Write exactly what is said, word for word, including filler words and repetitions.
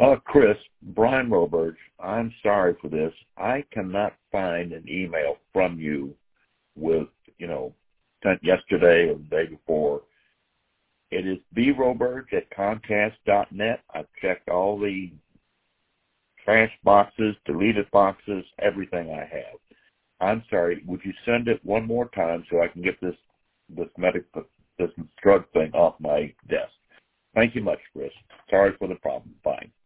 Uh, Chris, Brian Roberge, I'm sorry for this. I cannot find an email from you with, you know, sent yesterday or the day before. It is broberge at comcast dot net. I've checked all the trash boxes, deleted boxes, everything I have. I'm sorry. Would you send it one more time so I can get this this medic this drug thing off my desk? Thank you much, Chris. Sorry for the problem. Bye.